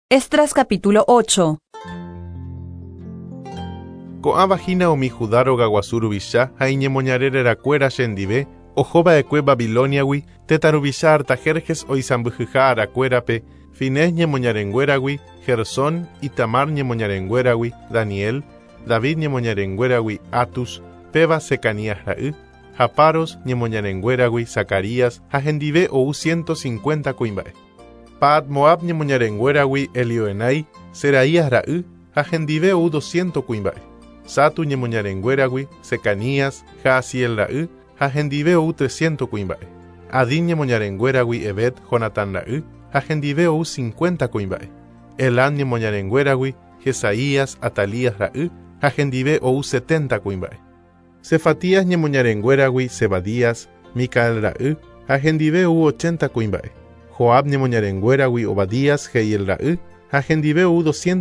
Esdras capítulo 8. Ko'a vagina omi judaro gaguazurubisha haiñemoñarerera kuera shendive, ojoba ekue Babiloniawi, tetarubisha artajerjes oizambujuja arakuerape, Finés ñemoñarenguerawi, Gersón, Itamar ñemoñarenguerawi, Daniel, David ñemoñarenguerawi, Atus, Peba Secanías ra'y, Japaros ñemoñarenguerawi, Zacarías, hajendive ou 150 kuimbae. Paat Moab ñemoñarenguerawi, Elioenai, Seraías ra'y, hajendive ou 200 kuimbae. Satu ñemoñarenguerawi, Secanías, Jaasiel ra'y, hajendive ou 300 kuimbae. Adin ñemoñarenguerawi, Ebed, Jonatán ra'y, hajendive ou 50 kuimbae. Elán ñemoñarenguerawi, Jesaías, Atalías ra'y, hajendive ou 70 kuimbae. Cefatías ñemoñarenguerawi, Zebadías, Micael ra'y, hajendive ou 80 kuimbae. Joab ñemoñarenguerawi, Obadías, Jehiel ra'y, hajendive ou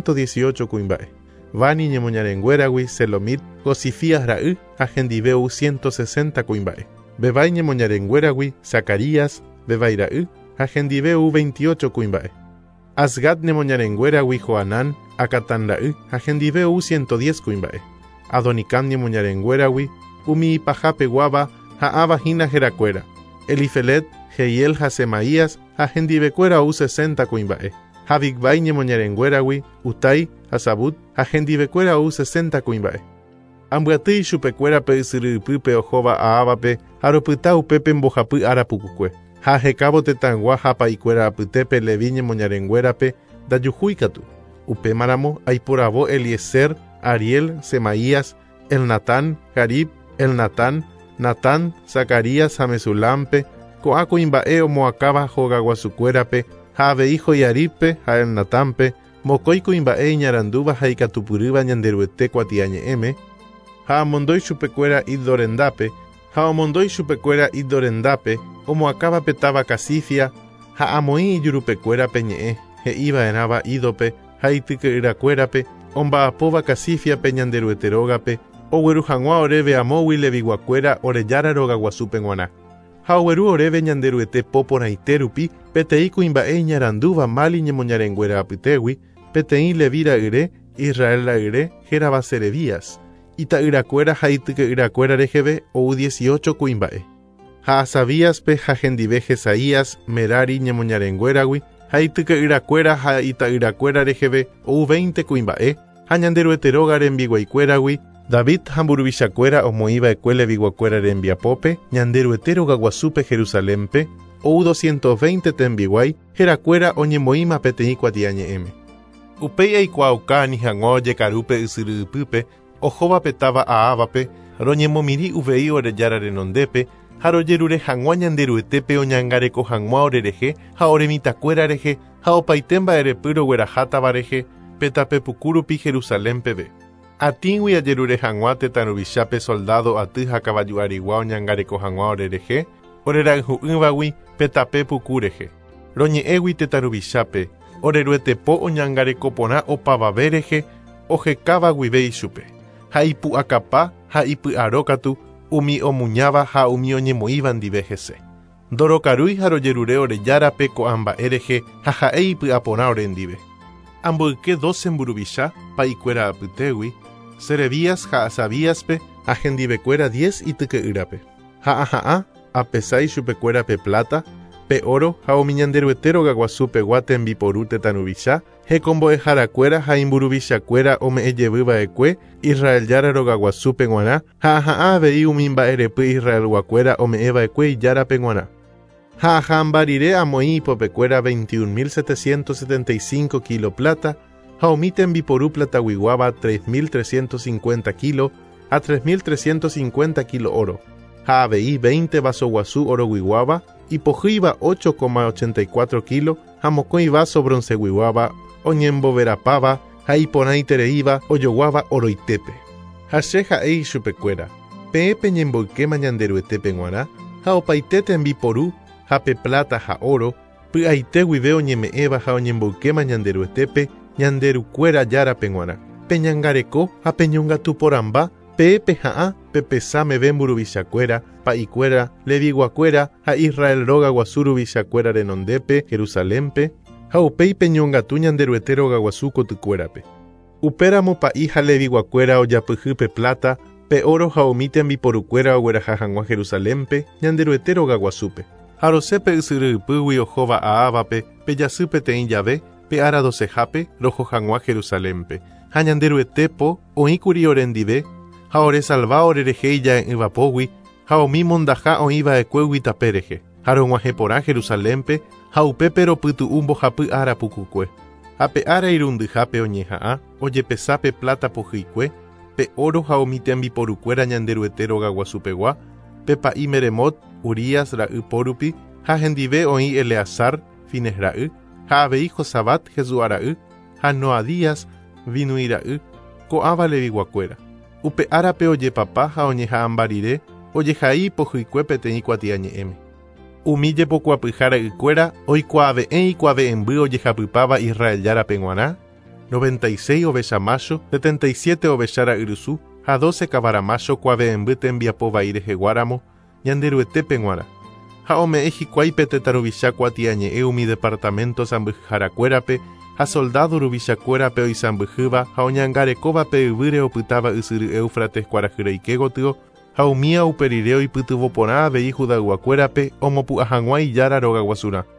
218 kuimbae. Bani ñemoñarenguerawi, Selomit, Josifías ra'y, hajendive ou 160 kuimbae. Bebai ñemoñarenguerawi, Zacarías, Bebai ra'y, hajendive ou 28 kuimbae. Asgad ñemoñarenguerawi, Joanán, Acatán ra'y, hajendive ou 110 kuimbae. Adonicam ñemoñarenguerawi, Umi ipajape guaba, ha'aba hina jerakuera. Elifelet, Jehiel Hasemaías, hajendivecuera ou 60 kuimbae. Habigbai ñemoñarenguerawi, Utai, Hasabut, hajendivecuera ou 60 kuimbae. Ambuatei xupecuera pe ysyrypype ohóva aávape, aropyta upépe mbohapy arapukukue. Ha hekávo tetãgua hapa'ikuéra apytépe Leví ñemoñarenguérape ndajuhúikatu. Upémaramo aiporavo Eliezer, Ariel, Semaías, Elnatán, Jarib, Elnatán, Natán, Zacarías ha Mesulampe, ko'a kuimba'e omoakáva hogaguasukuérape, ha avei Joiaribpe ha Elnatánpe, mokõi kuimba'e iñarandúva ha ikatupyrýva ñanderuete kuatiañe'ẽme, ha amondói chupekuéra Iddorendápe, ha omondói chupekuéra Iddorendápe, omoakáva petáva Casifia, ha amoĩ ijurupekuérape ñe'ẽ, he'iva'erãva Ídope, ha ityky'yrakuérape, omba'apóva Casífiape ñanderueterógape, ogueru hag̃ua oréve amógui leviguakuéra orejára rogaguasúpe g̃uarã. Ha ogueru oréve ñanderuete póporãite rupi peteĩ kuimba'e iñarandúva Mali ñemoñarenguéra apytégui, peteĩ Leví ra'yre, Israel ra'yre, hérava Serebías. Ita'yrakuéra ha ityky'yrakuéra reheve ou 18 kuimba'e. Ha Asabíaspe hajendive Jesaías, Merari ñemoñarenguéragui, ha ityky'yrakuéra ha ita'yrakuéra reheve ou 20 kuimba'e, ha ñanderueteróga rembiguaikuéragui, David hamburuvichakuéra omoĩva'ekue leviguakuéra rembiapópe, ñanderuetéroga guasúpe Jerusalémpe, ou 220 tembiguai, herakuéra oñemoĩma peteĩ kuatiañe'ẽme. Upéi aikuaauka ni hag̃ua ojekarúpe ysyrypýpe, ohóva petáva aávape, roñemomiri uvei orejára renondépe, ha rojerure hag̃ua ñanderuetépe oñangareko hag̃ua orerehe ha oremitakuéra rehe ha opaite mba'erepy roguerahátava rehe petape pukurupi Jerusalémpeve. Atígui ajerure hag̃ua tetãruvichápe soldado aty ha kavaju arigua oñangareko hag̃ua orerehe, orerayhu'ỹvagui petape puku rehe. Roñe'ẽgui tetãruvichápe, oreruetepo oñangareko porã opavave rehe, ohekávagui ichupe. Ha ipu'akapa ha ipy'arókatu, umi omuñáva ha umi oñemoĩva ndive hese. Ndorokarúi ha rojerure orejárape ko'ã mba'e rehe ha ha'e ipy'aporã orendive. Amboyke 12 mburuvicha pa'ikuéra apytégui, Serebías ha Asabíaspe hahendivekuéra 10 ityky'yrape. Ha aha'ã apesái chupekuérape plata, pe oro ha umi ñanderuetéroga guasúpegua tembiporu tetãruvicha, hekombo'eharakuéra ha imburuvichakuéra ome'ẽjevýva'ekue Israel jára rogaguasúpe g̃uarã, ha aha'ã avei umi mba'erepy Israelguakuéra ome'ẽva'ekue ijárape g̃uarã. Ha ahãmbarire amoĩ ipopekuéra 21.775 kilo plata, ha omi tembiporu plataguiguáva 3.350 kilo a 3.350 kilo oro. Ha avei 20 vaso guasu oroguiguáva, ipohýiva 8,84 kilo, ha mokõi vaso bronceguiguáva oñemboverapáva, ha iporã itereíva ojoguáva oroitépe. Ha che ha'éi chupekuéra, peẽpe ñemboykéma ñanderuetépe g̃uarã, ha opaite tembiporu ha pe plata ha oro, py'aite guive oñeme'ẽva ha oñemboykéma ñanderuetépe ñanderukuéra járape g̃uarã. Peñangareko ha peñongatu porãmba, peẽpe ha'ã pepesa meve mburuvichakuéra, pa'ikuéra, leviguakuéra ha Israel róga guasúruvichakuéra renondépe, Jerusalémpe, ha upéipe ñongatu ñanderuete Rogaguasu kotykuérape. Upéramo pa'i ha leviguakuéra ojapyhýpe plata, pe oro ha umi tembiporukuéra ogueraha hag̃ua Jerusalémpe ñanderuete Rogaguasúpe. Ha rosẽ pe ysyrypýgui ohóva Aávape, pe jasy peteĩ jave, pe ára dosehápe roho hag̃ua Jerusalémpe. Ha ñanderuete po oĩkuri orendive, ha oresalva orerehe ija'e'ỹvapógui, ha umi mondaha oĩva'ekuégui tape rehe. Ha rog̃uahẽ porã Jerusalémpe, ha upépe ropytu'u mbohapy ára pukukue. Ha pe ára irundyhápe oñeha'ã, ojepesápe plata pohýikue, pe oro ha umi tembiporukuéra ñanderuete Rogaguasupegua, pe pa'i Meremot, Urías ra'y pórupi, ha hendive oĩ Eleazar, Fines ra'y, ha avei Josabat, Jesúa ra'y, ha Noadías, Binui ra'y, ko'ãva leviguakuéra. Upe árape ojepapa ha oñeha'ãmba rire, ojehai pohýikue peteĩ kuatia ñe'ẽme. Umi jepokuapyha ra'ykuéra oikuaave'ẽ ikuaave'ẽmby ojehapypáva Israeljára pe g̃uarã, 96 ovecha macho, 77 ovecha ra'yrusu, ha 12 kavara macho kuaave'ẽmby tembiapo vai reheguáramo, ñanderuete pe g̃uarã. Ha ome'ẽ hikuái pe tetã ruvicha kuatia ñe'ẽ umi departamento sãmbyhyharakuérape, ha soldado ruvichakuérape oisãmbyhýva ha oñangarekóva pe yvýre opytáva ysyry Éufrates kuarahyraike gotyo, ha umíva uperire oipytyvõ porã avei Judagua kuérape omopu'ã hag̃ua ijára Rogaguasurã.